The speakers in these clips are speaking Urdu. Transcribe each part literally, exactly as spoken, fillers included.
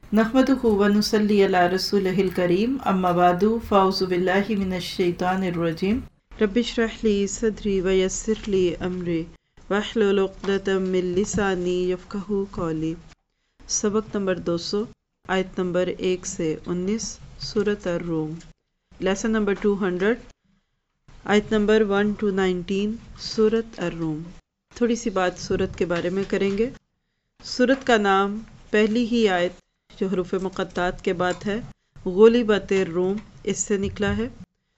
नहमदुहु व नुसल्ली अला रसूलिहिल करीम अम्मा बादु फ़ाउज़ु बिल्लाहि मिनश शैतानिर रजीम रब्बि इश्रह ली सदरी व यस्सिर ली अमरी वहलुल उक़दतम मिन लिसानी यफ़क़हू क़ौली। सबक नंबर दो सौ, आयत नंबर एक से उन्नीस, सूरत ar-Rum। लेसन नंबर दो सौ, आयत नंबर एक टू उन्नीस, सूरत ar-Rum। थोड़ी सी बात सूरत के बारे में करेंगे। सूरत का नाम पहली ही आयत जो हरूफ मुक़त्तात के बाद है ग़ुलिबतिर रूम इससे निकला है।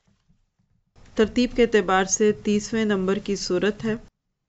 तरतीब के एतबार से तीसवें नंबर की सूरत है।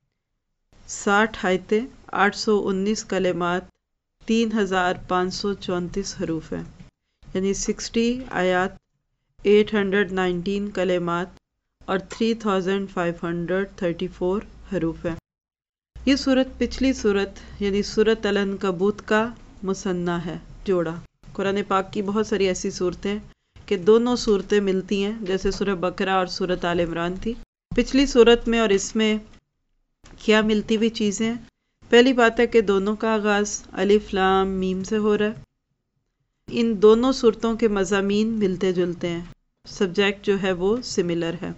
साठ आयतें, आठ सौ उन्नीस कलिमात, तीन हजार पाँच सौ चौंतीस हरूफ हैं, यानी साठ आयात, आठ सौ उन्नीस कलिमात और तीन हज़ार पाँच सौ चौंतीस हरूफ हैं। ये सूरत पिछली सूरत यानी सूरत अल-अनकबूत का मुसन्ना है, जोड़ा। कुरान पाक की बहुत सारी ऐसी सूरतें कि दोनों सूरतें मिलती हैं, जैसे सूरह बकरा और सूरत आल इमरान थी। पिछली सूरत में और इसमें क्या मिलती हुई चीज़ें हैं? पहली बात है कि दोनों का आगाज़ अलिफ लाम मीम से हो रहा है। इन दोनों सूरतों के मज़ामीन मिलते जुलते हैं, सब्जेक्ट जो है वो सिमिलर है।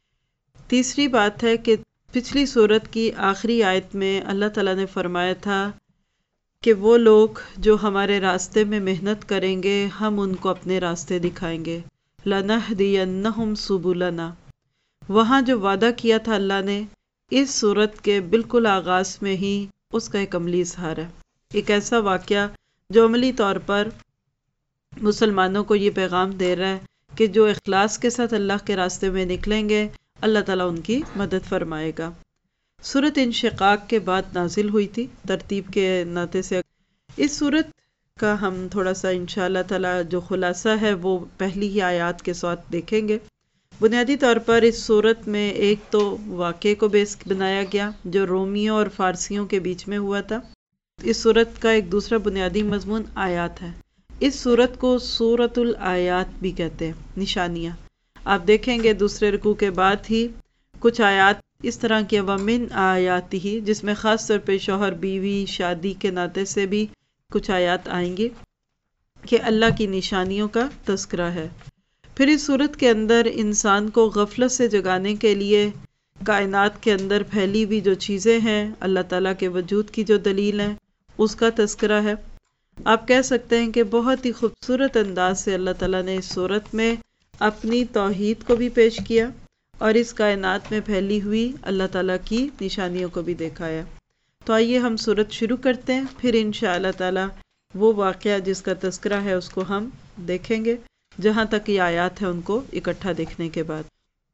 तीसरी बात है कि पिछली सूरत की आखिरी आयत में अल्लाह ताला ने फरमाया था कि वो लोग जो हमारे रास्ते में मेहनत करेंगे हम उनको अपने रास्ते दिखाएंगे। लनहदियन्नहुम सुबुलना। वहाँ जो वादा किया था अल्लाह ने, इस सूरत के बिल्कुल आगाज़ में ही उसका एक अमली इज़हार है। एक ऐसा वाक़या जो अमली तौर पर मुसलमानों को ये पैगाम दे रहा है कि जो इखलास के साथ अल्लाह के रास्ते में निकलेंगे अल्लाह ताला उनकी मदद फरमाएगा। सूरत इंशिकाक के बाद नाजिल हुई थी, तरतीब के नाते से। इस सूरत का हम थोड़ा सा इंशाअल्लाह ताला जो खुलासा है वो पहली ही आयत के साथ देखेंगे। बुनियादी तौर पर इस सूरत में एक तो वाक़े को बेस बनाया गया जो रोमियों और फ़ारसियों के बीच में हुआ था। इस सूरत का एक दूसरा बुनियादी मजमून आयात है। इस सूरत को सूरतुल आयात भी कहते हैं, निशानियाँ। आप देखेंगे दूसरे रुकू के बाद ही कुछ आयात इस तरह की वमिन आयाती ही, जिसमें ख़ास तौर पे शौहर बीवी शादी के नाते से भी कुछ आयात आएंगी कि अल्लाह की निशानियों का तज़किरा है। फिर इस सूरत के अंदर इंसान को गफलत से जगाने के लिए कायनात के अंदर फैली हुई जो चीज़ें हैं, अल्लाह ताला के वजूद की जो दलील है, उसका तज़किरा है। आप कह सकते हैं कि बहुत ही खूबसूरत अंदाज से अल्लाह ताला ने इस सूरत में अपनी तौहीद को भी पेश किया और इस कायनात में फैली हुई अल्लाह ताला की निशानियों को भी दिखाया। तो आइए हम सूरत शुरू करते हैं, फिर इंशाअल्लाह ताला वो वाक़या जिसका तज़किरा है उसको हम देखेंगे, जहाँ तक ये आयत है उनको इकट्ठा देखने के बाद।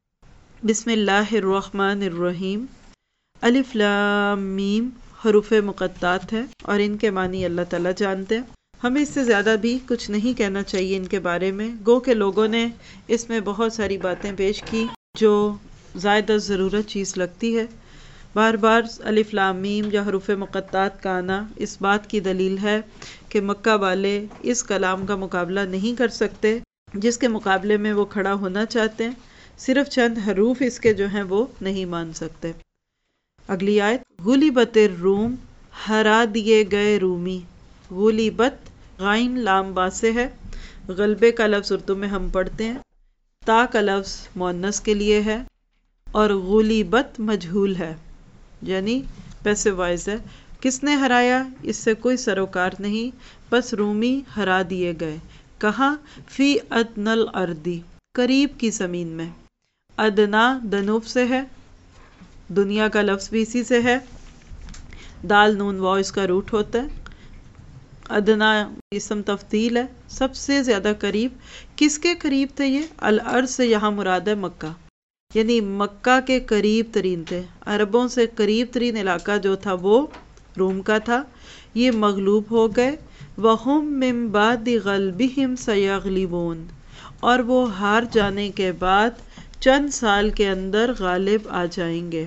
बिस्मिल्लाहिर्रहमानिर्रहीम। अलिफ लाम मीम हरूफ मुक़त्तात है और इनके मानी अल्लाह ताला जानते हैं। हमें इससे ज़्यादा भी कुछ नहीं कहना चाहिए इनके बारे में। गो के लोगों ने इसमें बहुत सारी बातें पेश की जो ज़ायदा ज़रूरत चीज़ लगती है। बार बार अलिफ लाम मीम या हरूफ मुक़त्तात का आना इस बात की दलील है कि मक्का वाले इस कलाम का मुकाबला नहीं कर सकते जिसके मुकाबले में वो खड़ा होना चाहते हैं। सिर्फ चंद हरूफ इसके जो हैं वो नहीं मान सकते। अगली आयत, गुलिबतिर रूम, हरा दिए गए रूमी। गुलिबत गाइन लाम बा से है। गलबे का लफ्ज़ उर्दू में हम पढ़ते हैं, ता का लफ्ज़ मुअन्नस के लिए है और गुलिबत मजहूल है, यानी पैसिव वॉइस है। किसने हराया इससे कोई सरोकार नहीं, बस रूमी हरा दिए गए। कहाँ? फ़ी अदनल अर्दी, करीब की ज़मीन में। अदना दनूब से है, दुनिया का लफ्ज़ भी इसी से है। दाल नून वाव इसका रूट होता है। अदना इसम तफ्दील है, सबसे ज़्यादा करीब। किसके करीब थे ये? अल अर्ज़ से यहाँ मुराद है मक्का, यानी मक्का के करीब तरीन थे। अरबों से करीब तरीन इलाका जो था वो रूम का था। ये मगलूब हो गए। वहुम मिन बादि गल्बिहिम सयगलिबून, और वो हार जाने के बाद चंद साल के अंदर गालिब आ जाएंगे।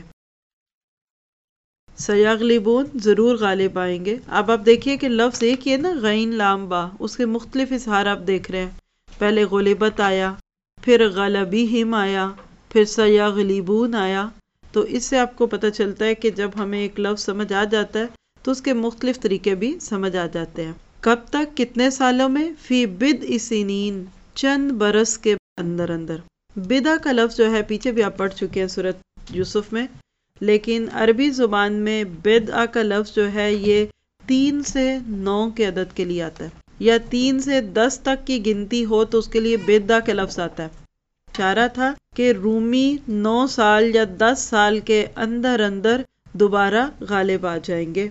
सयगलिबून ज़रूर गालिब आएंगे। अब आप देखिए कि लफ्ज़ एक ही है ना, गैन लाम बा, उसके मुख्तलिफ इज़हार आप देख रहे हैं। पहले गुलिबत आया, फिर गलबिहिम आया, फिर सयगलिबून आया। तो इससे आपको पता चलता है कि जब हमें एक लफ्ज़ समझ आ जाता है तो उसके मुख्तलिफ तरीके भी समझ आ जाते हैं। کب تک؟ کتنے سالوں میں؟ فی بدء سنین، چند برس کے اندر اندر۔ بدع کا لفظ جو ہے پیچھے بھی آپ پڑھ چکے ہیں سورۃ یوسف میں، لیکن عربی زبان میں بدع کا لفظ جو ہے یہ تین سے نو کے عدد کے لیے آتا ہے، یا تین سے دس تک کی گنتی ہو تو اس کے لیے بدع کا لفظ آتا ہے۔ اشارہ تھا کہ رومی نو سال یا دس سال کے اندر اندر دوبارہ غالب آ جائیں گے۔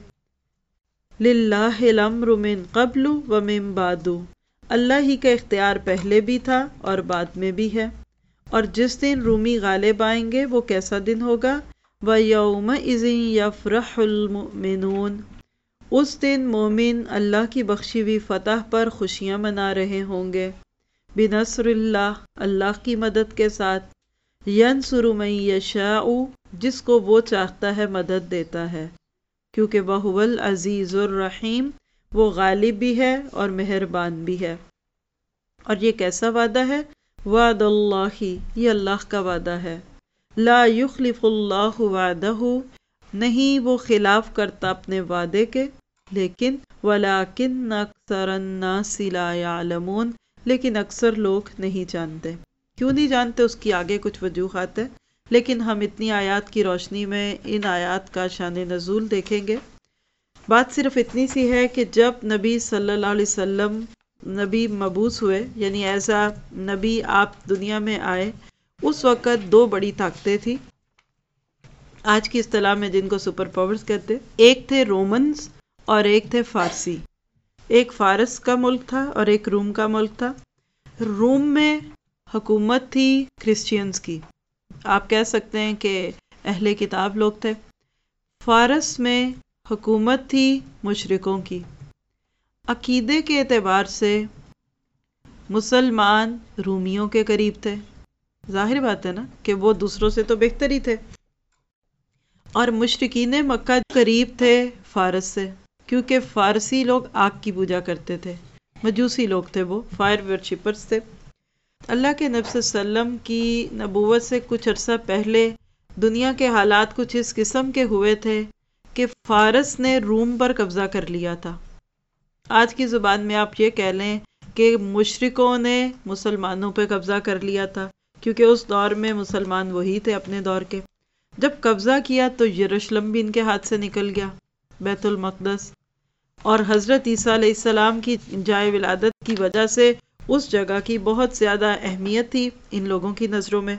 للہ الامر من قبل و من بعد، اللہ ہی کا اختیار پہلے بھی تھا اور بعد میں بھی ہے۔ اور جس دن رومی غالب آئیں گے وہ کیسا دن ہوگا؟ وَيَوْمَئِذٍ يَفْرَحُ الْمُؤْمِنُونَ، اس دن مومن اللہ کی بخشی ہوئی فتح پر خوشیاں منا رہے ہوں گے۔ بِنَصْرِ اللہ، اللہ کی مدد کے ساتھ۔ يَنْصُرُ مَن يَشَاءُ، جس کو وہ چاہتا ہے مدد دیتا ہے، کیونکہ وَهُوَ الْعَزِيزُ الرَّحِيمُ، وہ غالب بھی ہے اور مہربان بھی ہے۔ اور یہ کیسا وعدہ ہے؟ وعد اللہ، یہ اللہ کا وعدہ ہے۔ لا یخلف اللہ وعدہ، نہیں وہ خلاف کرتا اپنے وعدے کے، لیکن ولیکن اکثر الناس لا یعلمون، لیکن اکثر لوگ نہیں جانتے۔ کیوں نہیں جانتے؟ اس کی آگے کچھ وجوہات ہیں، لیکن ہم اتنی آیات کی روشنی میں ان آیات کا شان نزول دیکھیں گے۔ بات صرف اتنی سی ہے کہ جب نبی صلی اللہ علیہ وسلم نبی مبعوث ہوئے، یعنی ایسا نبی آپ دنیا میں آئے، اس وقت دو بڑی طاقتیں تھیں، آج کی اصطلاح میں جن کو سپر پاورز کہتے، ایک تھے رومنز اور ایک تھے فارسی۔ ایک فارس کا ملک تھا اور ایک روم کا ملک تھا۔ روم میں حکومت تھی کرسچینز کی، آپ کہہ سکتے ہیں کہ اہل کتاب لوگ تھے۔ فارس میں حکومت تھی مشرکوں کی۔ عقیدے کے اعتبار سے مسلمان رومیوں کے قریب تھے، ظاہر بات ہے نا کہ وہ دوسروں سے تو بہتر ہی تھے، اور مشرکین مکہ قریب تھے فارس سے، کیونکہ فارسی لوگ آگ کی پوجا کرتے تھے، مجوسی لوگ تھے، وہ فائر ورشپرز تھے۔ اللہ کے نبی صلی اللہ علیہ وسلم کی نبوت سے کچھ عرصہ پہلے دنیا کے حالات کچھ اس قسم کے ہوئے تھے کہ فارس نے روم پر قبضہ کر لیا تھا۔ آج کی زبان میں آپ یہ کہہ لیں کہ مشرکوں نے مسلمانوں پہ قبضہ کر لیا تھا، کیونکہ اس دور میں مسلمان وہی تھے اپنے دور کے۔ جب قبضہ کیا تو یروشلم بھی ان کے ہاتھ سے نکل گیا، بیت المقدس، اور حضرت عیسیٰ علیہ السلام کی جائے ولادت کی وجہ سے اس جگہ کی بہت زیادہ اہمیت تھی ان لوگوں کی نظروں میں۔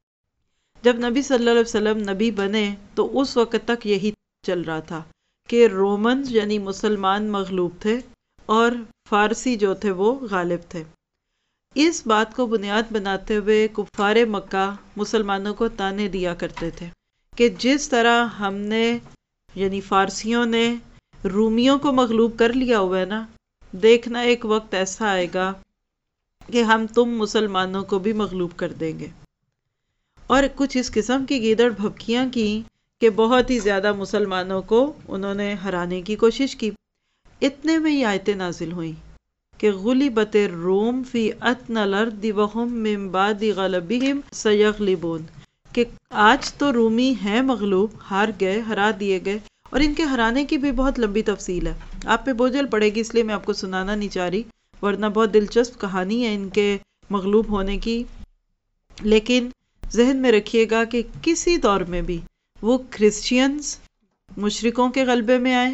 جب نبی صلی اللہ علیہ وسلم نبی بنے تو اس وقت تک یہی چل رہا تھا کہ رومنز یعنی مسلمان مغلوب تھے اور فارسی جو تھے وہ غالب تھے۔ اس بات کو بنیاد بناتے ہوئے کفار مکہ مسلمانوں کو تانے دیا کرتے تھے کہ جس طرح ہم نے یعنی فارسیوں نے رومیوں کو مغلوب کر لیا ہوا ہے نا، دیکھنا ایک وقت ایسا آئے گا کہ ہم تم مسلمانوں کو بھی مغلوب کر دیں گے۔ اور کچھ اس قسم کی گیدڑ بھبکیاں کی کہ بہت ہی زیادہ مسلمانوں کو انہوں نے ہرانے کی کوشش کی۔ اتنے میں یہ آیتیں نازل ہوئیں کہ غلبت الروم فی ادنی الارض وهم من بعد غلبهم سیغلبون، کہ آج تو رومی ہیں مغلوب، ہار گئے، ہرا دیے گئے، اور ان کے ہرانے کی بھی بہت لمبی تفصیل ہے، آپ پہ بوجھل پڑے گی اس لیے میں آپ کو سنانا نہیں چاہ رہی، ورنہ بہت دلچسپ کہانی ہے ان کے مغلوب ہونے کی۔ لیکن ذہن میں رکھیے گا کہ کسی دور میں بھی وہ کرسچینز مشرکوں کے غلبے میں آئے،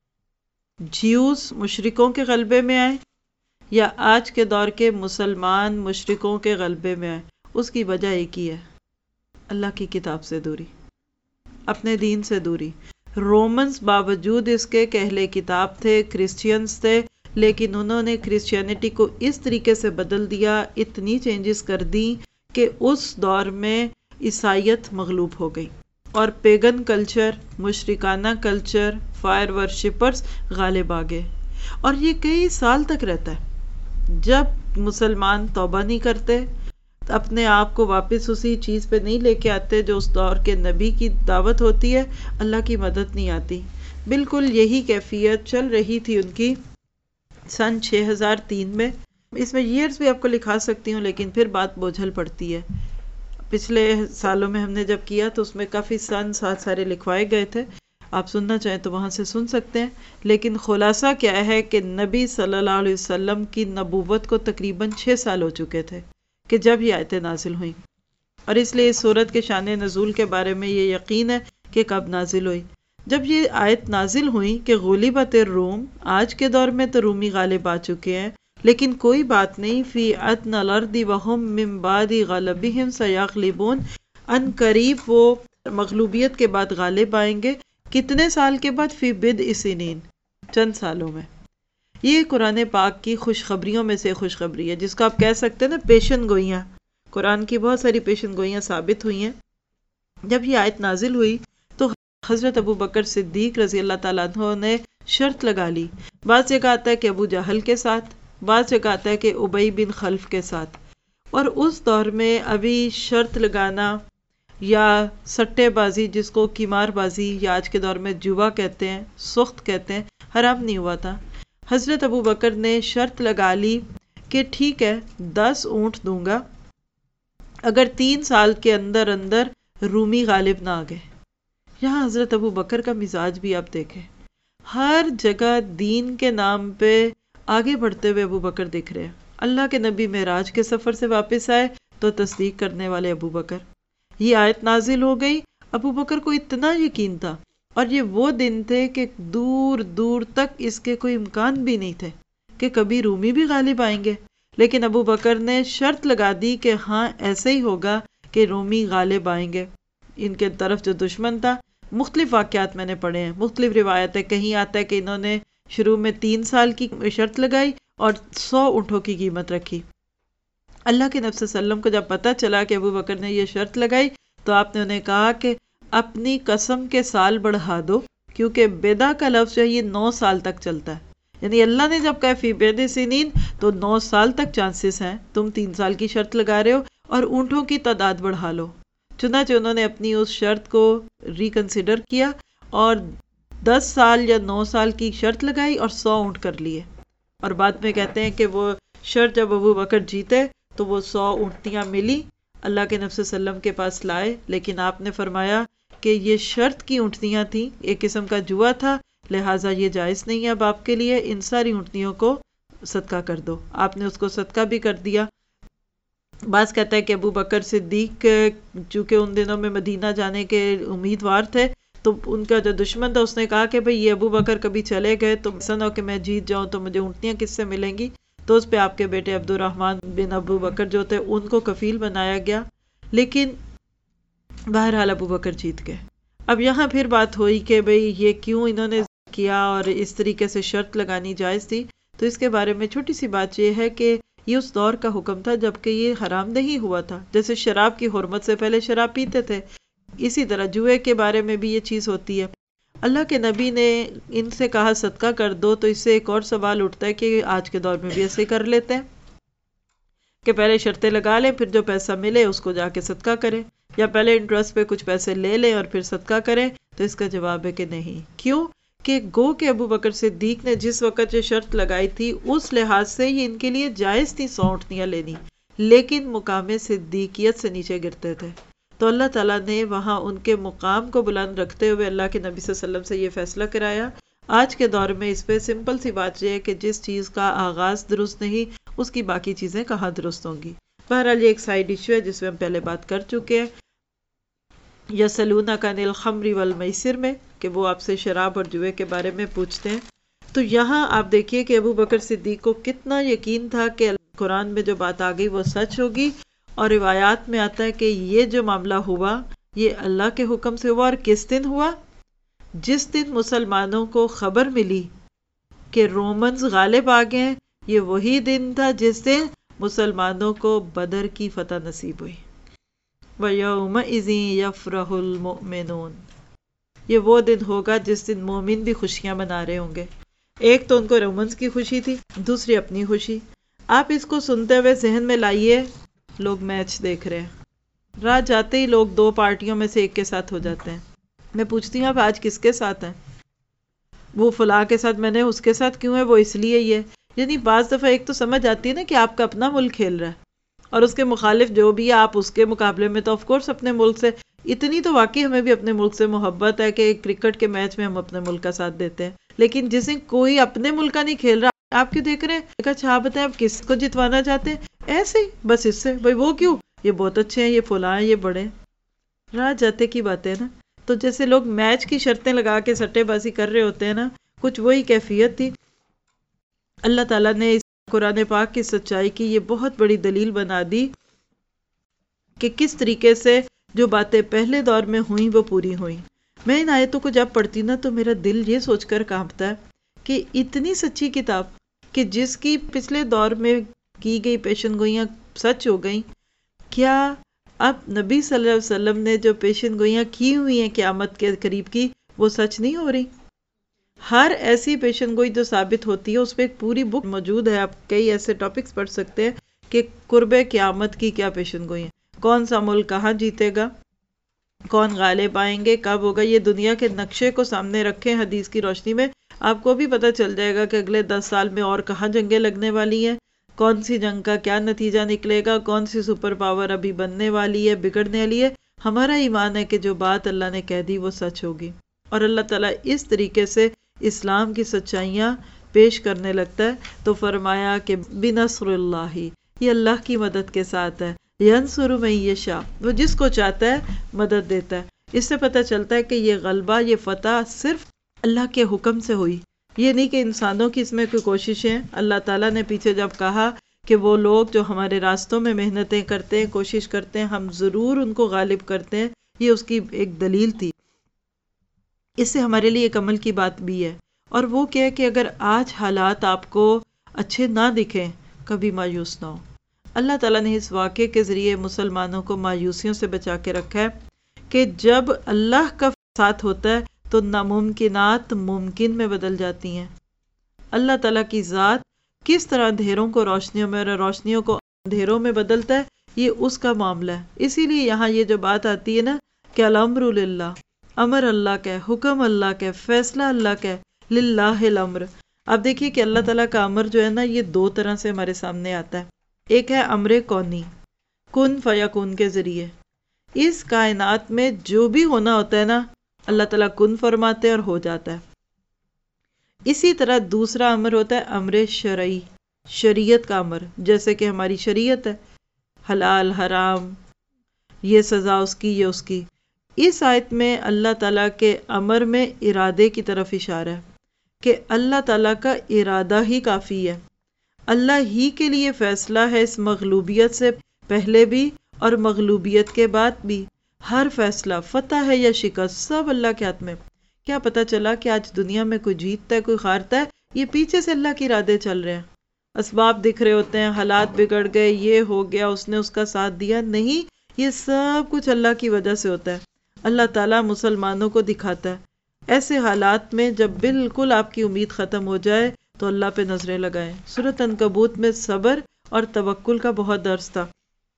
جیوز مشرکوں کے غلبے میں آئے، یا آج کے دور کے مسلمان مشرکوں کے غلبے میں آئے، اس کی وجہ ایک ہی ہے، اللہ کی کتاب سے دوری، اپنے دین سے دوری۔ رومنز باوجود اس کے کہ اہل کتاب تھے، کرسچینز تھے، لیکن انہوں نے کرسچینٹی کو اس طریقے سے بدل دیا، اتنی چینجز کر دی کہ اس دور میں عیسائیت مغلوب ہو گئی اور پیگن کلچر، مشرکانہ کلچر، فائر ورشپرز غالب آ گئے، اور یہ کئی سال تک رہتا ہے جب مسلمان توبہ نہیں کرتے، اپنے آپ کو واپس اسی چیز پہ نہیں لے کے آتے جو اس دور کے نبی کی دعوت ہوتی ہے، اللہ کی مدد نہیں آتی۔ بالکل یہی کیفیت چل رہی تھی ان کی سن چھ ہزار تین میں۔ اس میں ایئرز بھی آپ کو لکھا سکتی ہوں، لیکن پھر بات بوجھل پڑتی ہے۔ پچھلے سالوں میں ہم نے جب کیا تو اس میں کافی سن ساتھ سارے لکھوائے گئے تھے، آپ سننا چاہیں تو وہاں سے سن سکتے ہیں، لیکن خلاصہ کیا ہے کہ نبی صلی اللہ علیہ وسلم کی نبوت کو تقریباً چھ سال ہو چکے تھے کہ جب یہ آیتیں نازل ہوئیں، اور اس لیے اس صورت کے شان نزول کے بارے میں یہ یقین ہے کہ کب نازل ہوئی۔ جب یہ آیت نازل ہوئی کہ غلبت الروم، آج کے دور میں تو رومی غالب آ چکے ہیں، لیکن کوئی بات نہیں، فی ادنی الارض وہم من بعد غلبہم سیغلبون، ان قریب وہ مغلوبیت کے بعد غالب آئیں گے۔ کتنے سال کے بعد؟ فی بدء سنین، چند سالوں میں۔ یہ قرآن پاک کی خوشخبریوں میں سے خوشخبری ہے، جس کو آپ کہہ سکتے ہیں نا پیشن گوئیاں۔ قرآن کی بہت ساری پیشن گوئیاں ثابت ہوئی ہیں۔ جب یہ آیت نازل ہوئی تو حضرت ابو بکر صدیق رضی اللہ تعالیٰ عنہ نے شرط لگا لی۔ بعض جگہ آتا ہے کہ ابو جہل کے ساتھ، بعض جگہ آتا ہے کہ ابی بن خلف کے ساتھ۔ اور اس دور میں ابھی شرط لگانا یا سٹے بازی، جس کو قمار بازی یا آج کے دور میں جوا کہتے ہیں، سخت کہتے ہیں، حرام نہیں ہوا تھا۔ حضرت ابو بکر نے شرط لگا لی کہ ٹھیک ہے دس اونٹ دوں گا اگر تین سال کے اندر اندر رومی غالب نہ آ گئے۔ یہاں حضرت ابو بکر کا مزاج بھی آپ دیکھیں، ہر جگہ دین کے نام پہ آگے بڑھتے ہوئے ابو بکر دکھ رہے ہیں۔ اللہ کے نبی معراج کے سفر سے واپس آئے تو تصدیق کرنے والے ابو بکر۔ یہ آیت نازل ہو گئی، ابو بکر کو اتنا یقین تھا، اور یہ وہ دن تھے کہ دور دور تک اس کے کوئی امکان بھی نہیں تھے کہ کبھی رومی بھی غالب آئیں گے، لیکن ابو بکر نے شرط لگا دی کہ ہاں ایسے ہی ہوگا کہ رومی غالب آئیں گے۔ ان کے طرف جو دشمن تھا، مختلف واقعات میں نے پڑھے ہیں، مختلف روایتیں، کہیں آتا ہے کہ انہوں نے شروع میں تین سال کی شرط لگائی اور سو اونٹوں کی قیمت رکھی۔ اللہ کے نبی صلی اللہ علیہ وسلم کو جب پتہ چلا کہ ابو بکر نے یہ شرط لگائی تو آپ نے انہیں کہا کہ اپنی قسم کے سال بڑھا دو، کیونکہ بیدا کا لفظ جو ہے یہ نو سال تک چلتا ہے، یعنی اللہ نے جب کہا فی بدء سنین تو نو سال تک چانسز ہیں، تم تین سال کی شرط لگا رہے ہو اور اونٹوں کی تعداد بڑھا لو۔ چنانچہ انہوں نے اپنی اس شرط کو ریکنسیڈر کیا اور دس سال یا نو سال کی شرط لگائی اور سو اونٹ کر لیے، اور بعد میں کہتے ہیں کہ وہ شرط جب ابو بکر جیتے تو وہ سو اونٹیاں ملی، اللہ کے نبی صلی اللہ علیہ وسلم کے پاس لائے، لیکن آپ نے فرمایا کہ یہ شرط کی اونٹیاں تھیں، ایک قسم کا جوا تھا، لہٰذا یہ جائز نہیں ہے اب آپ کے لیے، ان ساری اونٹیوں کو صدقہ کر دو۔ آپ نے اس کو صدقہ بھی کر دیا۔ بعض کہتا ہے کہ ابو بکر صدیق چونکہ ان دنوں میں مدینہ جانے کے امیدوار تھے، تو ان کا جو دشمن تھا اس نے کہا کہ بھئی یہ ابو بکر کبھی چلے گئے تو ایسا نہ ہو کہ میں جیت جاؤں تو مجھے اونٹیاں کس سے ملیں گی، تو اس پہ آپ کے بیٹے عبد الرحمن بن ابو بکر جو تھے ان کو کفیل بنایا گیا، لیکن بہرحال ابو بکر جیت گئے۔ اب یہاں پھر بات ہوئی کہ بھئی یہ کیوں انہوں نے کیا اور اس طریقے سے شرط لگانی جائز تھی، تو اس کے بارے میں چھوٹی سی بات یہ ہے کہ یہ اس دور کا حکم تھا جب کہ یہ حرام نہیں ہوا تھا، جیسے شراب کی حرمت سے پہلے شراب پیتے تھے، اسی طرح جوئے کے بارے میں بھی یہ چیز ہوتی ہے۔ اللہ کے نبی نے ان سے کہا صدقہ کر دو، تو اس سے ایک اور سوال اٹھتا ہے کہ آج کے دور میں بھی ایسے کر لیتے ہیں کہ پہلے شرطیں لگا لیں، پھر جو پیسہ ملے اس کو جا کے صدقہ کریں، یا پہلے انٹرسٹ پہ کچھ پیسے لے لیں اور پھر صدقہ کریں، تو اس کا جواب ہے کہ نہیں۔ کیوں؟ کہ گو کہ ابو بکر صدیق نے جس وقت یہ شرط لگائی تھی اس لحاظ سے یہ ان کے لیے جائز تھی سو اونٹیاں لینی، لیکن مقام صدیقیت سے نیچے گرتے تھے، تو اللہ تعالیٰ نے وہاں ان کے مقام کو بلند رکھتے ہوئے اللہ کے نبی صلی اللہ علیہ وسلم سے یہ فیصلہ کرایا۔ آج کے دور میں اس پہ سمپل سی بات یہ ہے کہ جس چیز کا آغاز درست نہیں اس کی باقی چیزیں کہاں درست ہوں گی۔ بہرحال یہ ایک سائیڈ ایشو ہے جس میں ہم پہلے بات کر چکے ہیں، یسألونک عن الخمر والمیسر میں، کہ وہ آپ سے شراب اور جوئے کے بارے میں پوچھتے ہیں۔ تو یہاں آپ دیکھیے کہ ابو بکر صدیق کو کتنا یقین تھا کہ قرآن میں جو بات آ گئی وہ سچ ہوگی، اور روایات میں آتا ہے کہ یہ جو معاملہ ہوا یہ اللہ کے حکم سے ہوا، اور کس دن ہوا؟ جس دن مسلمانوں کو خبر ملی کہ رومنز غالب آ گئے، یہ وہی دن تھا جس دن مسلمانوں کو بدر کی فتح نصیب ہوئی۔ وَيَوْمَئِذٍ يَفْرَحُ الْمُؤْمِنُونَ، یہ وہ دن ہوگا جس دن مومن بھی خوشیاں منا رہے ہوں گے۔ ایک تو ان کو رومنز کی خوشی تھی، دوسری اپنی خوشی۔ آپ اس کو سنتے ہوئے ذہن میں لائیے لوگ میچ دیکھ رہے ہیں، رات جاتے ہی لوگ دو پارٹیوں میں سے ایک کے ساتھ ہو جاتے ہیں۔ میں پوچھتی ہوں آپ آج کس کے ساتھ ہیں؟ وہ فلاں کے ساتھ، میں نے اس کے ساتھ کیوں ہے؟ وہ اس لیے یہ، یعنی بعض دفعہ ایک تو سمجھ آتی ہے نا کہ آپ کا اپنا ملک کھیل رہا ہے، اور اس کے مخالف جو بھی ہے آپ اس کے مقابلے میں تو آف کورس اپنے ملک سے اتنی تو واقعی ہمیں بھی اپنے ملک سے محبت ہے کہ کرکٹ کے میچ میں ہم اپنے ملک کا ساتھ دیتے ہیں، لیکن جس دن کوئی اپنے ملک کا نہیں کھیل رہا آپ کیوں دیکھ رہے ہیں؟ اچھا آپ بتائیں آپ کس کو جتوانا چاہتے ہیں؟ ایسے ہی بس اس سے بھائی وہ کیوں، یہ بہت اچھے ہیں، یہ فلاں ہیں، یہ بڑے ہیں، راہ جاتے کی باتیں نا۔ تو جیسے لوگ میچ کی شرطیں لگا کے سٹے بازی کر رہے ہوتے ہیں نا، کچھ وہی کیفیت تھی۔ اللہ تعالیٰ نے اس قرآن پاک کی سچائی کی یہ بہت بڑی دلیل بنا دی کہ کس طریقے سے جو باتیں پہلے دور میں ہوئیں وہ پوری ہوئیں۔ میں ان آیتوں کو جب پڑھتی نا تو میرا دل یہ سوچ کر کانپتا ہے کہ اتنی سچی کتاب کہ جس کی پچھلے دور میں کی گئی پیشن گوئیاں سچ ہو گئیں، کیا اب نبی صلی اللہ علیہ وسلم نے جو پیشن گوئیاں کی ہوئی ہیں قیامت کے قریب کی وہ سچ نہیں ہو رہی؟ ہر ایسی پیشن گوئی جو ثابت ہوتی ہے اس پہ ایک پوری بک موجود ہے، آپ کئی ایسے ٹاپکس پڑھ سکتے ہیں کہ قرب قیامت کی کیا پیشن گوئی ہیں، کون سا ملک کہاں جیتے گا، کون غالب آئیں گے، کب ہوگا۔ یہ دنیا کے نقشے کو سامنے رکھیں حدیث کی روشنی میں، آپ کو بھی پتہ چل جائے گا کہ اگلے دس سال میں اور کہاں جنگیں لگنے والی ہیں، کون سی جنگ کا کیا نتیجہ نکلے گا، کون سی سپر پاور ابھی بننے والی ہے، بگڑنے والی ہے۔ ہمارا ایمان ہے کہ جو بات اللہ نے کہہ دی وہ سچ ہوگی، اور اللہ تعالیٰ اس طریقے سے اسلام کی سچائیاں پیش کرنے لگتا ہے۔ تو فرمایا کہ بنصر اللہ، یہ اللہ کی مدد کے ساتھ ہے، ینصر من یشاء، وہ جس کو چاہتا ہے مدد دیتا ہے۔ اس سے پتہ چلتا ہے کہ یہ غلبہ، یہ فتح صرف اللہ کے حکم سے ہوئی، یہ نہیں کہ انسانوں کی اس میں کوئی کوششیں۔ اللہ تعالیٰ نے پیچھے جب کہا کہ وہ لوگ جو ہمارے راستوں میں محنتیں کرتے ہیں، کوشش کرتے ہیں، ہم ضرور ان کو غالب کرتے ہیں، یہ اس کی ایک دلیل تھی۔ اس سے ہمارے لیے ایک عمل کی بات بھی ہے، اور وہ کیا ہے کہ اگر آج حالات آپ کو اچھے نہ دکھیں، کبھی مایوس نہ ہو۔ اللہ تعالیٰ نے اس واقعے کے ذریعے مسلمانوں کو مایوسیوں سے بچا کے رکھا ہے کہ جب اللہ کا ساتھ ہوتا ہے تو ناممکنات ممکن میں بدل جاتی ہیں۔ اللہ تعالیٰ کی ذات کس طرح اندھیروں کو روشنیوں میں اور روشنیوں کو اندھیروں میں بدلتا ہے، یہ اس کا معاملہ ہے۔ اسی لیے یہاں یہ جو بات آتی ہے نا کہ الامر للہ، امر اللہ کا ہے، حکم اللہ کا ہے، فیصلہ اللہ کا ہے، للہ الامر۔ اب دیکھیے کہ اللہ تعالیٰ کا امر جو ہے نا یہ دو طرح سے ہمارے سامنے آتا ہے۔ ایک ہے امر کونی، کن فیکون کے ذریعے، اس کائنات میں جو بھی ہونا ہوتا ہے نا اللہ تعالیٰ کن فرماتے ہیں اور ہو جاتا ہے۔ اسی طرح دوسرا امر ہوتا ہے امر شرعی، شریعت کا امر، جیسے کہ ہماری شریعت ہے، حلال حرام، یہ سزا اس کی، یہ اس کی۔ اس آیت میں اللہ تعالیٰ کے امر میں ارادے کی طرف اشارہ ہے کہ اللہ تعالیٰ کا ارادہ ہی کافی ہے، اللہ ہی کے لیے فیصلہ ہے اس مغلوبیت سے پہلے بھی اور مغلوبیت کے بعد بھی۔ ہر فیصلہ، فتح ہے یا شکست، سب اللہ کے ہاتھ میں۔ کیا پتہ چلا کہ آج دنیا میں کوئی جیتتا ہے کوئی ہارتا ہے، یہ پیچھے سے اللہ کے ارادے چل رہے ہیں۔ اسباب دکھ رہے ہوتے ہیں، حالات بگڑ گئے، یہ ہو گیا، اس نے اس کا ساتھ دیا، نہیں، یہ سب کچھ اللہ کی وجہ سے ہوتا ہے۔ اللہ تعالیٰ مسلمانوں کو دکھاتا ہے ایسے حالات میں جب بالکل آپ کی امید ختم ہو جائے تو اللہ پہ نظریں لگائیں۔ سورۃ عنکبوت میں صبر اور توکل کا بہت درس تھا۔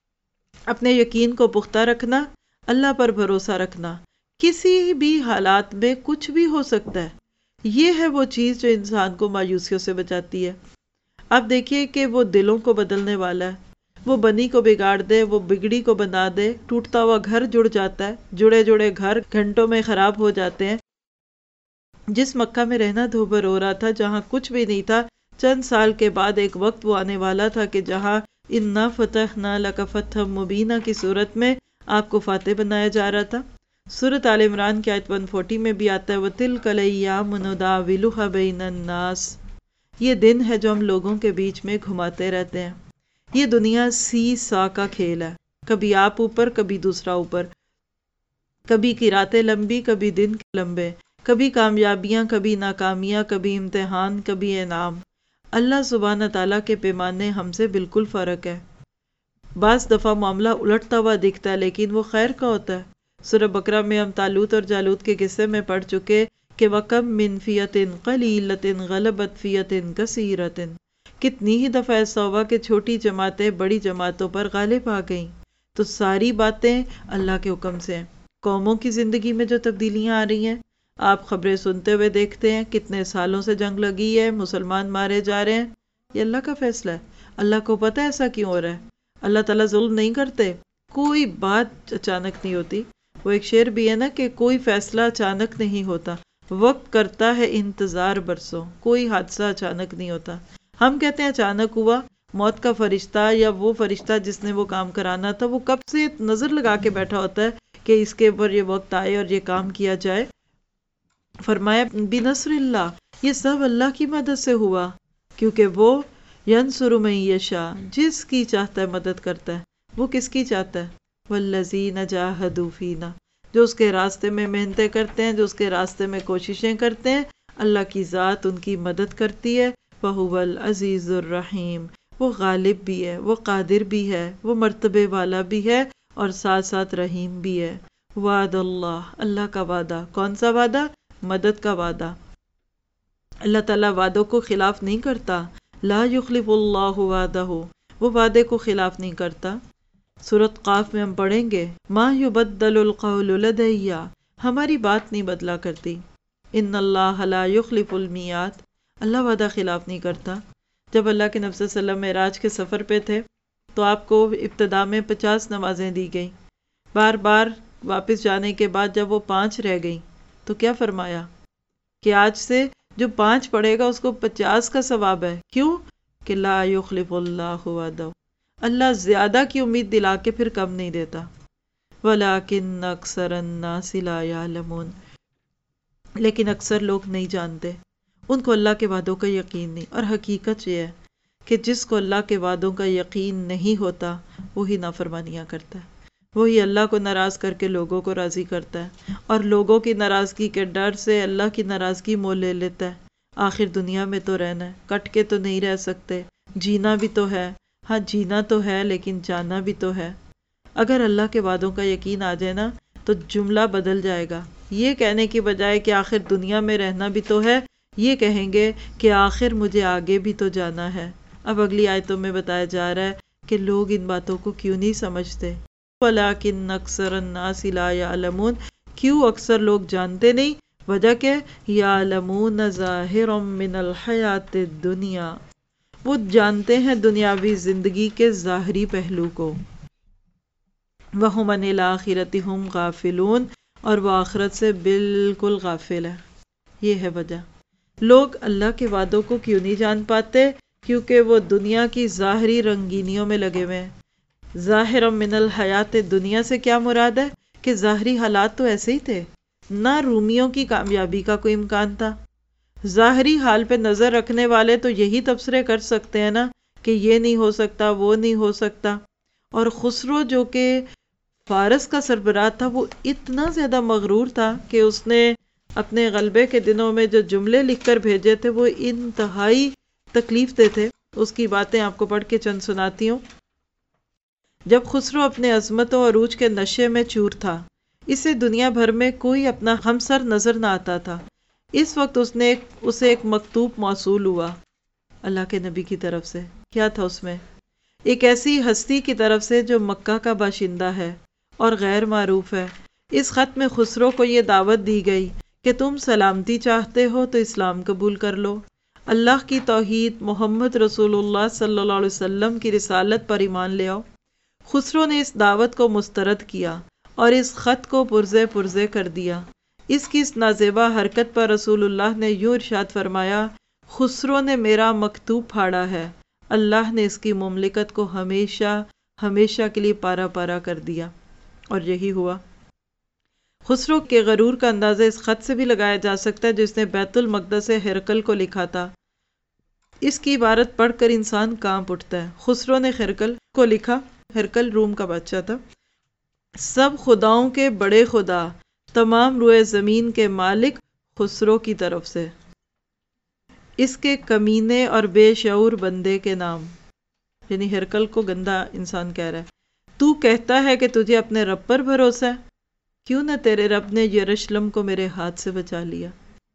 اپنے یقین کو پختہ رکھنا، اللہ پر بھروسہ رکھنا، کسی بھی حالات میں کچھ بھی ہو سکتا ہے، یہ ہے وہ چیز جو انسان کو مایوسیوں سے بچاتی ہے۔ اب دیکھیے کہ وہ دلوں کو بدلنے والا ہے، وہ بنی کو بگاڑ دے، وہ بگڑی کو بنا دے، ٹوٹتا ہوا گھر جڑ جاتا ہے، جڑے جڑے گھر گھنٹوں میں خراب ہو جاتے ہیں۔ جس مکہ میں رہنا دھوبر ہو رہا تھا، جہاں کچھ بھی نہیں تھا، چند سال کے بعد ایک وقت وہ آنے والا تھا کہ جہاں اِنَّا فَتَحْنَا لَكَ فَتْحًا مُبِینًا کی صورت میں آپ کو فاتح بنایا جا رہا تھا۔ سورۃ آل عمران کی آیت ایک سو چالیس میں بھی آتا ہے وَتِلْكَ الْأَيَّامُ نُدَاوِلُهَا بَيْنَ النَّاسِ، یہ دن ہے جو ہم لوگوں کے بیچ میں گھماتے رہتے ہیں۔ یہ دنیا سی سا کا کھیل ہے، کبھی آپ اوپر کبھی دوسرا اوپر، کبھی کی راتیں لمبی کبھی دن لمبے، کبھی کامیابیاں کبھی ناکامیاں، کبھی امتحان کبھی انعام۔ اللہ سبحانہ تعالیٰ کے پیمانے ہم سے بالکل فرق ہے۔ بعض دفعہ معاملہ الٹتا ہوا دکھتا ہے لیکن وہ خیر کا ہوتا ہے۔ سورہ بقرہ میں ہم طالوت اور جالوت کے قصے میں پڑھ چکے کہ وَكَم مِّن فِيَةٍ قَلِيلَةٍ غَلَبَتْ فِيَةٍ كَثِيرَةٍ، کتنی ہی دفعہ ایسا ہوا کہ چھوٹی جماعتیں بڑی جماعتوں پر غالب آ گئیں۔ تو ساری باتیں اللہ کے حکم سے ہیں۔ قوموں کی زندگی میں جو تبدیلیاں آ رہی ہیں، آپ خبریں سنتے ہوئے دیکھتے ہیں، کتنے سالوں سے جنگ لگی ہے، مسلمان مارے جا رہے ہیں، یہ اللہ کا فیصلہ ہے۔ اللہ کو پتہ ہے ایسا کیوں ہو رہا ہے۔ اللہ تعالیٰ ظلم نہیں کرتے، کوئی بات اچانک نہیں ہوتی، وہ ایک شعر بھی ہے نا کہ کوئی فیصلہ اچانک نہیں ہوتا، وقت کرتا ہے انتظار برسوں، کوئی حادثہ اچانک نہیں ہوتا۔ ہم کہتے ہیں اچانک ہوا، موت کا فرشتہ یا وہ فرشتہ جس نے وہ کام کرانا تھا وہ کب سے نظر لگا کے بیٹھا ہوتا ہے کہ اس کے اوپر یہ وقت آئے اور یہ کام کیا جائے۔ فرمایا بنصر اللہ، یہ سب اللہ کی مدد سے ہوا، کیونکہ وہ ینصر من یشاء، جس کی چاہتا ہے مدد کرتا ہے۔ وہ کس کی چاہتا ہے؟ والذین جاہدوا فینا، جو اس کے راستے میں محنتیں کرتے ہیں، جو اس کے راستے میں کوششیں کرتے ہیں، اللہ کی ذات ان کی مدد کرتی ہے۔ وَهُوَ الْعَزِيزُ الرَّحِيمُ، وہ غالب بھی ہے، وہ قادر بھی ہے، وہ مرتبے والا بھی ہے اور ساتھ ساتھ رحیم بھی ہے۔ وعد اللہ، اللہ کا وعدہ، کون سا وعدہ؟ مدد کا وعدہ۔ اللہ تعالیٰ وعدوں کو خلاف نہیں کرتا، لا یخلف اللہ وعدہ، وہ وعدے کو خلاف نہیں کرتا۔ سورۃ قاف میں ہم پڑھیں گے ما یبدل القول لدی، ہماری بات نہیں بدلا کرتی۔ ان اللہ لا یخلف المیعاد، اللہ وعدہ خلاف نہیں کرتا۔ جب اللہ کے نبی صلی اللہ علیہ وسلم معراج کے سفر پہ تھے تو آپ کو ابتدا میں پچاس نمازیں دی گئیں، بار بار واپس جانے کے بعد جب وہ پانچ رہ گئیں تو کیا فرمایا کہ آج سے جو پانچ پڑھے گا اس کو پچاس کا ثواب ہے۔ کیوں؟ کہ لا یخلف اللہ وعدہ، اللہ زیادہ کی امید دلا کے پھر کم نہیں دیتا۔ ولیکن اکثر الناس لا یعلمون، لیکن اکثر لوگ نہیں جانتے، ان کو اللہ کے وعدوں کا یقین نہیں۔ اور حقیقت یہ ہے کہ جس کو اللہ کے وعدوں کا یقین نہیں ہوتا وہی نافرمانیاں کرتا ہے، وہی اللہ کو ناراض کر کے لوگوں کو راضی کرتا ہے، اور لوگوں کی ناراضگی کے ڈر سے اللہ کی ناراضگی مول لے لیتا ہے۔ آخر دنیا میں تو رہنا ہے، کٹ کے تو نہیں رہ سکتے، جینا بھی تو ہے، ہاں جینا تو ہے لیکن جانا بھی تو ہے۔ اگر اللہ کے وعدوں کا یقین آ جائے نا تو جملہ بدل جائے گا، یہ کہنے کی بجائے کہ آخر دنیا میں رہنا بھی تو ہے، یہ کہیں گے کہ آخر مجھے آگے بھی تو جانا ہے۔ اب اگلی آیتوں میں بتایا جا رہا ہے کہ لوگ ان باتوں کو کیوں نہیں سمجھتے۔ وَلَٰكِنَّ أَكْثَرَ النَّاسِ لَا يَعْلَمُونَ، کیوں اکثر لوگ جانتے نہیں؟ وجہ کیا؟ يَعْلَمُونَ ظَاهِرًا مِّنَ الْحَيَاةِ الدُّنْيَا، وہ جانتے ہیں دنیاوی زندگی کے ظاہری پہلو کو۔ وَهُمْ عَنِ الْآخِرَةِ هُمْ غَافِلُونَ، اور وہ آخرت سے بالکل غافل ہے۔ یہ ہے وجہ۔ لوگ اللہ کے وعدوں کو کیوں نہیں جان پاتے؟ کیونکہ وہ دنیا کی ظاہری رنگینیوں میں لگے ہوئے ہیں۔ ظاہر من الحیات دنیا سے کیا مراد ہے؟ کہ ظاہری حالات تو ایسے ہی تھے، نہ رومیوں کی کامیابی کا کوئی امکان تھا۔ ظاہری حال پہ نظر رکھنے والے تو یہی تبصرے کر سکتے ہیں نا کہ یہ نہیں ہو سکتا، وہ نہیں ہو سکتا۔ اور خسرو جو کہ فارس کا سربراہ تھا وہ اتنا زیادہ مغرور تھا کہ اس نے اپنے غلبے کے دنوں میں جو جملے لکھ کر بھیجے تھے وہ انتہائی تکلیف دہ تھے۔ اس کی باتیں آپ کو پڑھ کے چند سناتی ہوں۔ جب خسرو اپنے عظمت و عروج کے نشے میں چور تھا، اسے دنیا بھر میں کوئی اپنا ہمسر نظر نہ آتا تھا۔ اس وقت اس نے اسے ایک مکتوب موصول ہوا اللہ کے نبی کی طرف سے۔ کیا تھا اس میں؟ ایک ایسی ہستی کی طرف سے جو مکہ کا باشندہ ہے اور غیر معروف ہے۔ اس خط میں خسرو کو یہ دعوت دی گئی کہ تم سلامتی چاہتے ہو تو اسلام قبول کر لو، اللہ کی توحید، محمد رسول اللہ صلی اللہ علیہ وسلم کی رسالت پر ایمان لے آؤ۔ خسرو نے اس دعوت کو مسترد کیا اور اس خط کو پرزے پرزے کر دیا۔ اس کی اس نازیبا حرکت پر رسول اللہ نے یوں ارشاد فرمایا، خسرو نے میرا مکتوب پھاڑا ہے، اللہ نے اس کی مملکت کو ہمیشہ ہمیشہ کے لیے پارا پارا کر دیا۔ اور یہی ہوا۔ خسرو کے غرور کا اندازہ اس خط سے بھی لگایا جا سکتا ہے جس نے بیت المقدس سے ہرقل کو لکھا تھا۔ اس کی عبارت پڑھ کر انسان کانپ اٹھتا ہے۔ خسرو نے ہرقل کو لکھا، ہرقل روم کا بادشاہ تھا، سب خداؤں کے بڑے خدا، تمام روئے زمین کے مالک خسرو کی طرف سے، اس کے کمینے اور بے شعور بندے کے نام، یعنی ہرقل کو گندا انسان کہہ رہا ہے۔ تو کہتا ہے کہ تجھے اپنے رب پر بھروسہ ہے، کیوں نہ تیرے رب نے یروشلم کو میرے ہاتھ سے بچا لیا۔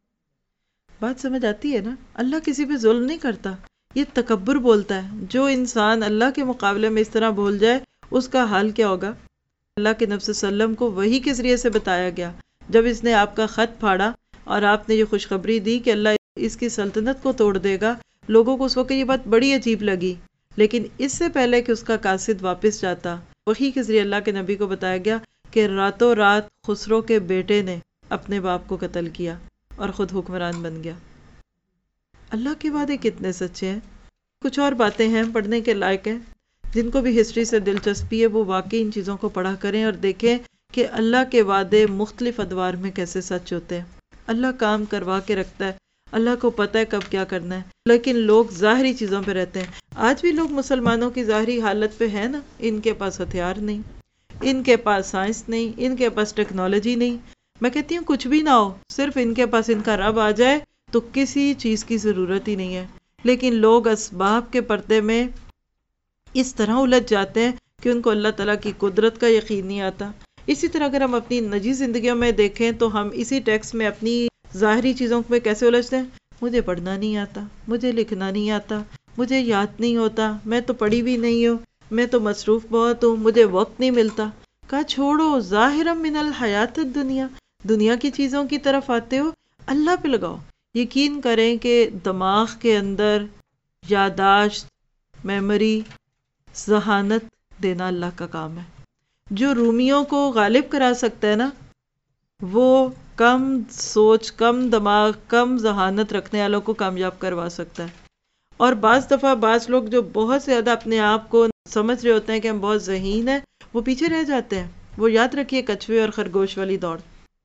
بات سمجھ آتی ہے نا؟ اللہ کسی پہ ظلم نہیں کرتا، یہ تکبر بولتا ہے۔ جو انسان اللہ کے مقابلے میں اس طرح بول جائے اس کا حال کیا ہوگا؟ اللہ کے نبی صلی اللہ علیہ وسلم کو وحی کے ذریعے سے بتایا گیا، جب اس نے آپ کا خط پھاڑا اور آپ نے یہ خوشخبری دی کہ اللہ اس کی سلطنت کو توڑ دے گا، لوگوں کو اس وقت یہ بات بڑی عجیب لگی، لیکن اس سے پہلے کہ اس کا قاصد واپس جاتا، وحی کے ذریعے اللہ کے نبی کو بتایا گیا کہ راتوں رات خسرو کے بیٹے نے اپنے باپ کو قتل کیا اور خود حکمران بن گیا۔ اللہ کے وعدے کتنے سچے ہیں۔ کچھ اور باتیں ہیں پڑھنے کے لائق ہیں، جن کو بھی ہسٹری سے دلچسپی ہے وہ واقعی ان چیزوں کو پڑھا کریں اور دیکھیں کہ اللہ کے وعدے مختلف ادوار میں کیسے سچ ہوتے ہیں۔ اللہ کام کروا کے رکھتا ہے، اللہ کو پتہ ہے کب کیا کرنا ہے، لیکن لوگ ظاہری چیزوں پہ رہتے ہیں۔ آج بھی لوگ مسلمانوں کی ظاہری حالت پہ ہیں نا، ان کے پاس ہتھیار نہیں، ان کے پاس سائنس نہیں، ان کے پاس ٹیکنالوجی نہیں۔ میں کہتی ہوں کچھ بھی نہ ہو، صرف ان کے پاس ان کا رب آ جائے تو کسی چیز کی ضرورت ہی نہیں ہے، لیکن لوگ اسباب کے پردے میں اس طرح الجھ جاتے ہیں کہ ان کو اللہ تعالیٰ کی قدرت کا یقین نہیں آتا۔ اسی طرح اگر ہم اپنی نجی زندگیوں میں دیکھیں تو ہم اسی ٹیکسٹ میں اپنی ظاہری چیزوں پہ کیسے الجھتے ہیں؟ مجھے پڑھنا نہیں آتا، مجھے لکھنا نہیں آتا، مجھے یاد نہیں ہوتا، میں تو پڑھی بھی نہیں ہوں، میں تو مصروف بہت ہوں، مجھے وقت نہیں ملتا۔ کہا چھوڑو، ظاہرا من الحیات الدنیا، دنیا کی چیزوں کی طرف آتے ہو، اللہ پہ لگاؤ۔ یقین کریں کہ دماغ کے اندر یاداشت، میموری، ذہانت دینا اللہ کا کام ہے۔ جو رومیوں کو غالب کرا سکتا ہے نا، وہ کم سوچ، کم دماغ، کم ذہانت رکھنے والوں کو کامیاب کروا سکتا ہے۔ اور بعض دفعہ بعض لوگ جو بہت زیادہ اپنے آپ کو سمجھ رہے ہوتے ہیں کہ ہم بہت ذہین ہیں، وہ پیچھے رہ جاتے ہیں۔ وہ یاد رکھیے کچھوے اور خرگوش والی دوڑ،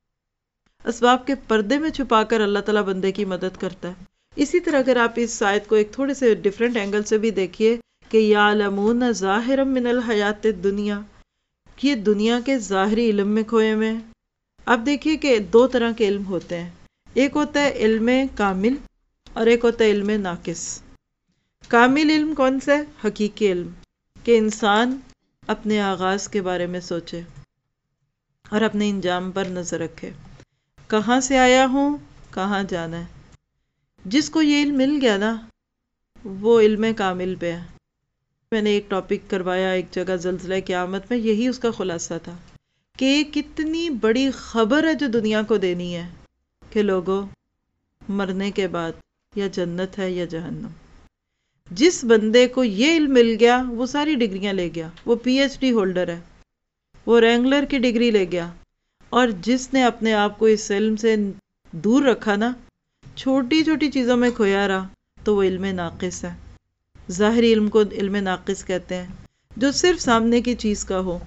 اسباب کے پردے میں چھپا کر اللہ تعالیٰ بندے کی مدد کرتا ہے۔ اسی طرح اگر آپ اس آیت کو ایک تھوڑے سے ڈیفرنٹ اینگل سے بھی دیکھیے کہ یعلمون ظاہرا من الحیات الدنیا، یہ دنیا کے ظاہری علم میں کھوئے ہوئے ہیں۔ اب دیکھیے کہ دو طرح کے علم ہوتے ہیں، ایک ہوتا ہے علم کامل اور ایک ہوتا ہے علم ناقص۔ کامل علم کون سا ہے؟ حقیقی علم، کہ انسان اپنے آغاز کے بارے میں سوچے اور اپنے انجام پر نظر رکھے، کہاں سے آیا ہوں، کہاں جانا ہے۔ جس کو یہ علم مل گیا نا، وہ علم کامل پہ ہے۔ میں نے ایک ٹاپک کروایا ایک جگہ زلزلہ قیامت میں، یہی اس کا خلاصہ تھا کہ کتنی بڑی خبر ہے جو دنیا کو دینی ہے کہ لوگوں، مرنے کے بعد یا جنت ہے یا جہنم۔ جس بندے کو یہ علم مل گیا وہ ساری ڈگریاں لے گیا، وہ پی ایچ ڈی ہولڈر ہے، وہ رینگلر کی ڈگری لے گیا۔ اور جس نے اپنے آپ کو اس علم سے دور رکھا نا، چھوٹی چھوٹی چیزوں میں کھویا رہا، تو وہ علم ناقص ہے۔ ظاہری علم کو علم ناقص کہتے ہیں، جو صرف سامنے کی چیز کا ہو۔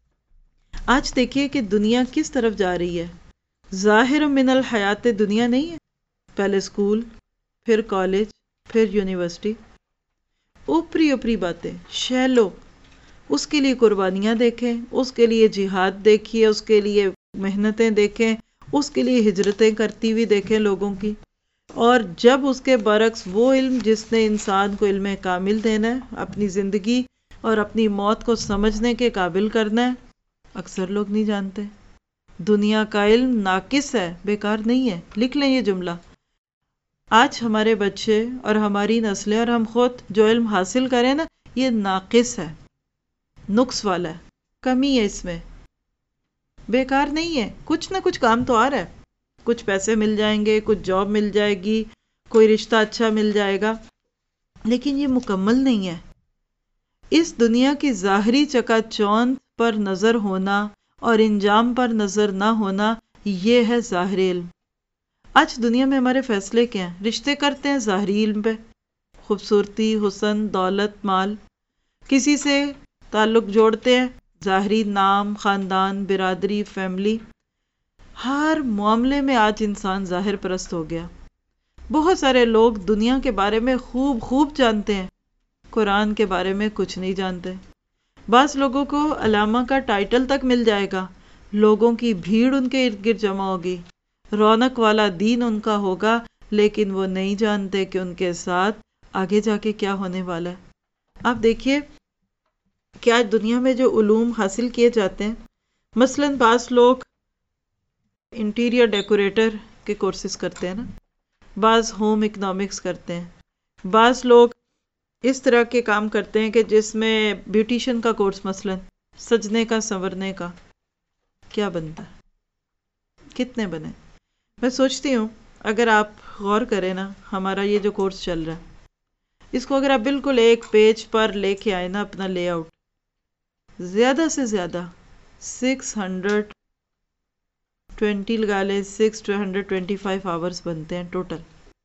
آج دیکھیے کہ دنیا کس طرف جا رہی ہے۔ ظاہر من الحیات دنیا نہیں ہے، پہلے اسکول، پھر کالج، پھر یونیورسٹی، اوپری اوپری باتیں، شیلو۔ اس کے لیے قربانیاں دیکھیں، اس کے لیے جہاد دیکھیے، اس کے لیے محنتیں دیکھیں، اس کے لیے ہجرتیں کرتی ہوئی دیکھیں لوگوں کی۔ اور جب اس کے برعکس وہ علم جس نے انسان کو علم کامل دینا ہے، اپنی زندگی اور اپنی موت کو سمجھنے کے قابل کرنا ہے، اکثر لوگ نہیں جانتے۔ دنیا کا علم ناقص ہے، بیکار نہیں ہے۔ لکھ لیں یہ جملہ۔ آج ہمارے بچے اور ہماری نسلیں اور ہم خود جو علم حاصل کریں نا، یہ ناقص ہے، نقص والا ہے، کمی ہے اس میں، بیکار نہیں ہے۔ کچھ نہ کچھ کام تو آ رہا ہے، کچھ پیسے مل جائیں گے، کچھ جاب مل جائے گی، کوئی رشتہ اچھا مل جائے گا، لیکن یہ مکمل نہیں ہے۔ اس دنیا کی ظاہری چکا چوند پر نظر ہونا اور انجام پر نظر نہ ہونا، یہ ہے ظاہر علم۔ آج دنیا میں ہمارے فیصلے کیا ہیں؟ رشتے کرتے ہیں ظاہری علم پہ، خوبصورتی، حسن، دولت، مال۔ کسی سے تعلق جوڑتے ہیں، ظاہری نام، خاندان، برادری، فیملی۔ ہر معاملے میں آج انسان ظاہر پرست ہو گیا۔ بہت سارے لوگ دنیا کے بارے میں خوب خوب جانتے ہیں، قرآن کے بارے میں کچھ نہیں جانتے۔ بعض لوگوں کو علامہ کا ٹائٹل تک مل جائے گا، لوگوں کی بھیڑ ان کے ارد گرد جمع ہوگی، رونق والا دین ان کا ہوگا، لیکن وہ نہیں جانتے کہ ان کے ساتھ آگے جا کے کیا ہونے والا ہے۔ آپ دیکھیے کہ آج دنیا میں جو علوم حاصل کیے جاتے ہیں، مثلاً بعض لوگ انٹیریئر ڈیکوریٹر کے کورسز کرتے ہیں نا، بعض ہوم اکنامکس کرتے ہیں، بعض لوگ اس طرح کے کام کرتے ہیں کہ جس میں بیوٹیشن کا کورس، مثلاً سجنے کا، سنورنے کا۔ کیا بنتا ہے؟ کتنے بنے؟ میں سوچتی ہوں اگر آپ غور کریں نا، ہمارا یہ جو کورس چل رہا ہے، اس کو اگر آپ بالکل ایک پیج پر لے کے آئے نا، اپنا لے آؤٹ، زیادہ سے زیادہ سکس ہنڈریڈ ٹوینٹی لگا لیں، six two hundred twenty five hours بنتے ہیں ٹوٹل.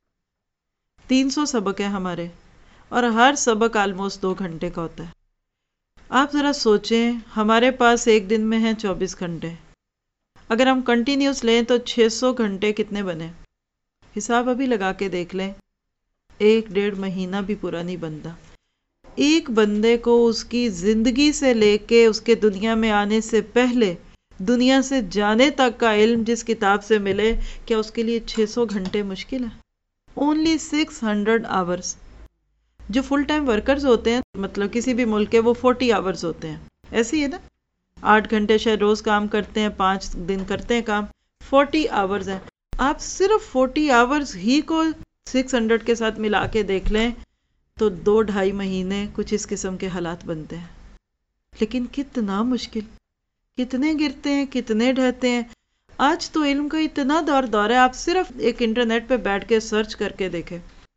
تین سو سبق ہیں ہمارے، اور ہر سبق آلموسٹ دو گھنٹے کا ہوتا ہے. آپ ذرا سوچیں، ہمارے پاس ایک دن میں ہیں چوبیس گھنٹے، اگر ہم کنٹینیوس لیں تو چھ سو گھنٹے کتنے بنے؟ حساب ابھی لگا کے دیکھ لیں، ایک ڈیڑھ مہینہ بھی پورا نہیں بنتا. ایک بندے کو اس کی زندگی سے لے کے اس کے دنیا میں آنے سے پہلے دنیا سے جانے تک کا علم جس کتاب سے ملے، کیا اس کے لیے چھ سو گھنٹے مشکل ہے؟ Only six hundred hours. جو فل ٹائم ورکرز ہوتے ہیں، مطلب کسی بھی ملک کے، وہ فورٹی آورس ہوتے ہیں. ایسے ہی ہے نا، آٹھ گھنٹے شاید روز کام کرتے ہیں، پانچ دن کرتے ہیں کام، فورٹی آورز ہیں. آپ صرف فورٹی آورز ہی کو سکس ہنڈریڈ کے ساتھ ملا کے دیکھ لیں تو دو ڈھائی مہینے کچھ اس قسم کے حالات بنتے ہیں. لیکن کتنا مشکل، کتنے گرتے ہیں، کتنے ڈھہتے ہیں. آج تو علم کا اتنا دور دور ہے، آپ صرف ایک انٹرنیٹ پہ بیٹھ کے سرچ کر کے دیکھیں،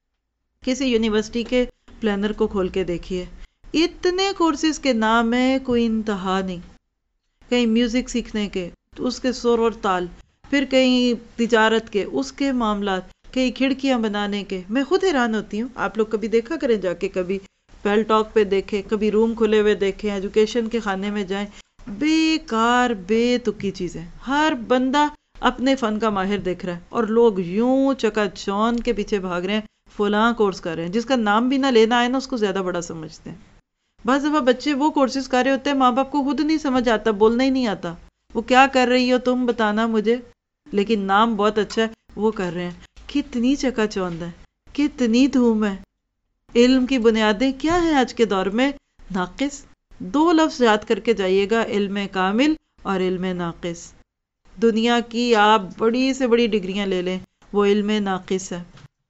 کسی یونیورسٹی کے پلانر کو کھول کے دیکھیے، اتنے کورسز کے نام ہے، کوئی انتہا نہیں. کہیں میوزک سیکھنے کے، اس کے سور اور تال، پھر کہیں تجارت کے، اس کے معاملات، کہیں کھڑکیاں بنانے کے. میں خود حیران ہوتی ہوں. آپ لوگ کبھی دیکھا کریں جا کے، کبھی پیل ٹاک پہ دیکھیں، کبھی روم کھلے ہوئے دیکھیں، ایجوکیشن کے خانے میں جائیں، بیکار بے تکی چیزیں. ہر بندہ اپنے فن کا ماہر دیکھ رہا ہے، اور لوگ یوں چکا چون کے پیچھے بھاگ رہے ہیں، فلاں کورس کر رہے ہیں، جس کا نام بھی نہ لینا آئے نا اس کو زیادہ بڑا سمجھتے ہیں. بعض دفعہ بچے وہ کورسز کر رہے ہوتے ہیں، ماں باپ کو خود نہیں سمجھ آتا، بولنا ہی نہیں آتا، وہ کیا کر رہی ہو تم بتانا مجھے، لیکن نام بہت اچھا ہے، وہ کر رہے ہیں. کتنی چکا چوند ہے، کتنی دھوم ہے. علم کی بنیادیں کیا ہیں آج کے دور میں؟ ناقص. دو لفظ یاد کر کے جائیے گا، علم کامل اور علم ناقص. دنیا کی آپ بڑی سے بڑی ڈگریاں لے لیں، وہ علم ناقص ہے.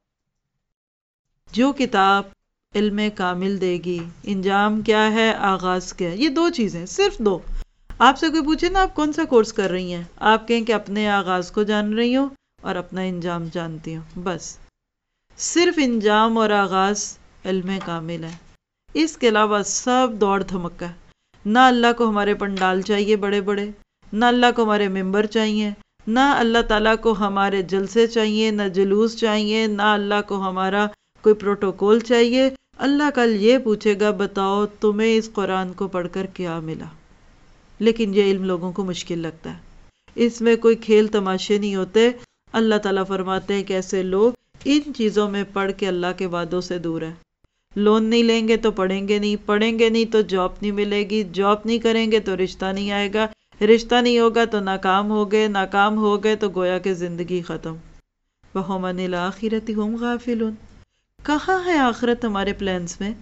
جو کتاب علم کامل دے گی، انجام کیا ہے، آغاز کیا ہے. یہ دو چیزیں، صرف دو. آپ سے کوئی پوچھے نا آپ کون سا کورس کر رہی ہیں، آپ کہیں کہ اپنے آغاز کو جان رہی ہوں اور اپنا انجام جانتی ہوں. بس صرف انجام اور آغاز علم کامل ہے. اس کے علاوہ سب دوڑ دھمکا ہے. نہ اللہ کو ہمارے پنڈال چاہیے بڑے بڑے، نہ اللہ کو ہمارے ممبر چاہیے، نہ اللہ تعالیٰ کو ہمارے جلسے چاہیے، نہ جلوس چاہیے، نہ اللہ کو ہمارا کوئی پروٹوکول چاہیے. اللہ کل یہ پوچھے گا، بتاؤ تمہیں اس قرآن کو پڑھ کر کیا ملا. لیکن یہ علم لوگوں کو مشکل لگتا ہے، اس میں کوئی کھیل تماشے نہیں ہوتے. اللہ تعالیٰ فرماتے ہیں کہ ایسے لوگ ان چیزوں میں پڑھ کے اللہ کے وعدوں سے دور ہیں. لون نہیں لیں گے تو پڑھیں گے نہیں، پڑھیں گے نہیں تو جاب نہیں ملے گی، جاب نہیں کریں گے تو رشتہ نہیں آئے گا، رشتہ نہیں ہوگا تو ناکام ہو گئے، ناکام ہو گئے تو گویا کہ زندگی ختم. وَهُمْ عَنِ الْآخِرَةِ هُمْ غَافِلُونَ. کہاں ہے آخرت ہمارے پلانس میں؟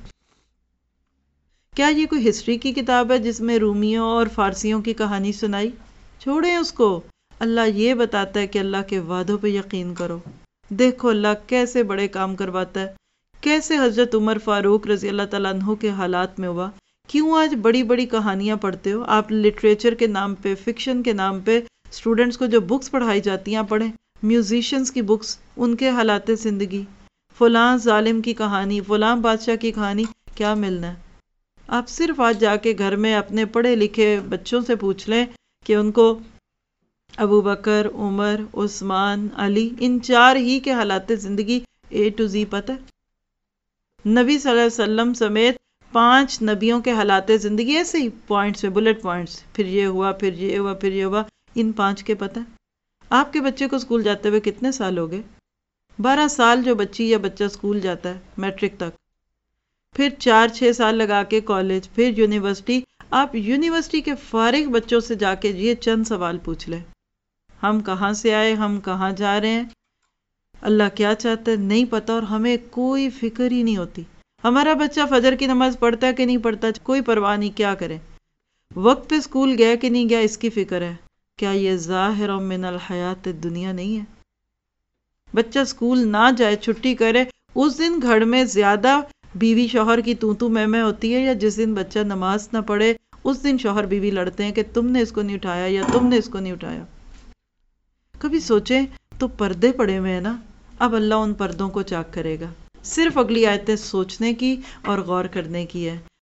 کیا یہ کوئی ہسٹری کی کتاب ہے جس میں رومیوں اور فارسیوں کی کہانی سنائی؟ چھوڑیں اس کو. اللہ یہ بتاتا ہے کہ اللہ کے وعدوں پہ یقین کرو. دیکھو اللہ کیسے بڑے کام کرواتا ہے، کیسے حضرت عمر فاروق رضی اللہ تعالیٰ عنہ کے حالات میں ہوا. کیوں آج بڑی بڑی کہانیاں پڑھتے ہو آپ؟ لٹریچر کے نام پہ، فکشن کے نام پہ اسٹوڈنٹس کو جو بکس پڑھائی جاتی ہیں پڑھیں. میوزیشنز کی بکس، ان کے حالات زندگی، فلاں ظالم کی کہانی، فلاں بادشاہ کی کہانی، کیا ملنا ہے؟ آپ صرف آج جا کے گھر میں اپنے پڑھے لکھے بچوں سے پوچھ لیں کہ ان کو ابو بکر، عمر، عثمان، علی، ان چار ہی کے حالات زندگی اے ٹو زی پتہ ہے. نبی صلی اللہ علیہ وسلم سمیت پانچ نبیوں کے حالات زندگی ایسے ہی پوائنٹس پہ، بلٹ پوائنٹس، پھر یہ ہوا، پھر یہ ہوا، پھر یہ ہوا، ان پانچ کے پتہ ہے. آپ کے بچے کو اسکول جاتے ہوئے کتنے سال ہو گئے؟ بارہ سال جو بچی یا بچہ اسکول جاتا ہے میٹرک تک، پھر چار چھ سال لگا کے کالج، پھر یونیورسٹی. آپ یونیورسٹی کے فارغ بچوں سے جا کے یہ چند سوال پوچھ لیں، ہم کہاں سے آئے، ہم کہاں جا رہے ہیں، اللہ کیا چاہتا ہے، نہیں پتا. اور ہمیں کوئی فکر ہی نہیں ہوتی. ہمارا بچہ فجر کی نماز پڑھتا ہے کہ نہیں پڑھتا، کوئی پرواہ نہیں، کیا کریں. وقت پہ اسکول گیا کہ نہیں گیا اس کی فکر ہے. کیا یہ ظاہر من الحیات الدنیا نہیں ہے؟ بچہ اسکول نہ جائے، چھٹی کرے، اس دن گھر میں زیادہ بیوی شوہر کی تو تو میں میں ہوتی ہے، یا جس دن بچہ نماز نہ پڑھے اس دن شوہر بیوی لڑتے ہیں کہ تم نے اس کو نہیں اٹھایا یا تم نے اس کو نہیں اٹھایا. کبھی سوچیں تو پردے پڑے ہوئے ہیں نا، اب اللہ ان پردوں کو چاک کرے گا. صرف اگلی آیتیں سوچنے کی اور غور کرنے کی ہے.